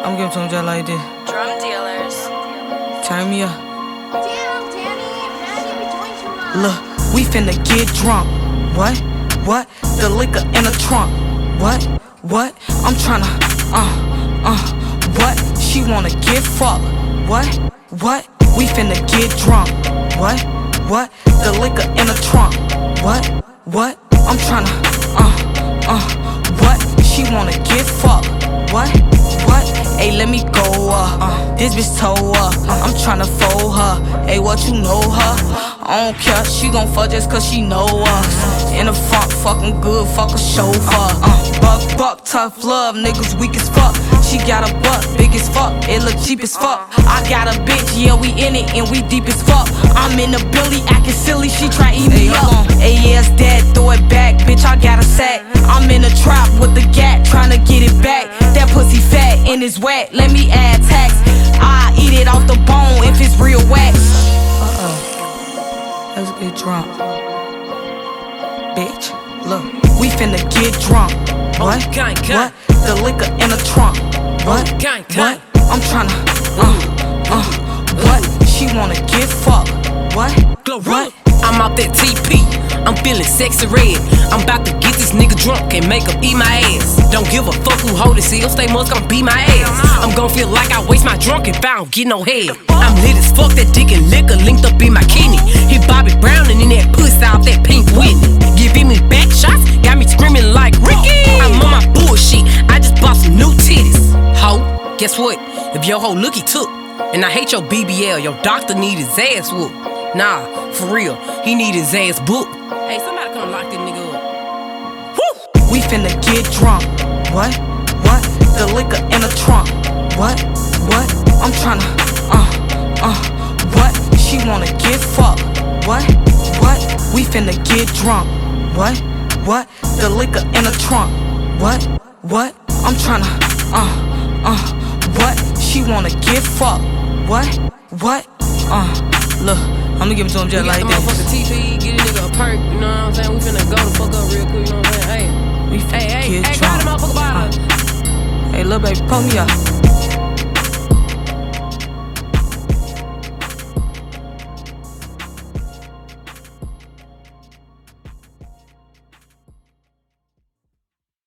I'm giving to him just like this. Drum dealers. Turn me up. Damn, Danny, you're doing too much. Look, we finna get drunk. What? What? The liquor in the trunk. What? What? I'm tryna, what? She wanna get fucked. What? What? We finna get drunk. What? What? The liquor in the trunk. What? What? I'm tryna, what? She wanna get fucked. What? What? Ayy, let me go, this bitch toe up, I'm tryna fold her. Ayy, what you know her? I don't care, she gon' fuck just cause she know us. In the front, fucking good, fuck a chauffeur. Buck, tough love, niggas weak as fuck. She got a butt, big as fuck, it look cheap as fuck. I got a bitch, yeah, we in it and we deep as fuck. I'm in the Billy, acting silly, she try eat me up. Ayy, yeah, it's dead, throw it back, bitch, I got a sack. I'm in the trap with the gat, tryna get it back. That pussy fat and it's wet, let me add tax. I eat it off the bone if it's real wax. Let's get drunk. Bitch, look, we finna get drunk. What? What? The liquor in the trunk. What? What? I'm tryna, what? She wanna get fucked. What? What? I'm out that TP, I'm feeling sexy red. I'm about to get this nigga drunk and make him eat my ass. Don't give a fuck who hold it, seal, stay much gon' beat my ass. I'm gon' feel like I waste my drunk if I don't get no head. I'm lit as fuck, that dick and liquor linked up in my kidney. Hit Bobby Brown and in that pussy out that pink Whitney. Giving me back shots, got me screaming like Ricky. I'm on my bullshit, I just bought some new titties. Ho, guess what? If your hoe looky took, and I hate your BBL, your doctor need his ass whooped. Nah, for real, he need his ass booked. Hey, somebody come lock this nigga up. Woo! We finna get drunk. What? What? The liquor in the trunk. What? What? I'm tryna, what? She wanna get fucked. What? What? We finna get drunk. What? What? The liquor in the trunk. What? What? I'm tryna, what? She wanna get fucked. What? What? Look, I'ma give it to him just like this. Motherfucker TP, get a nigga a perk, you know what I'm saying? We finna go the fuck up real quick, you know what I'm saying? We finna Hey, get grab drunk. the motherfucker bottle. Hey, little baby, pull me up.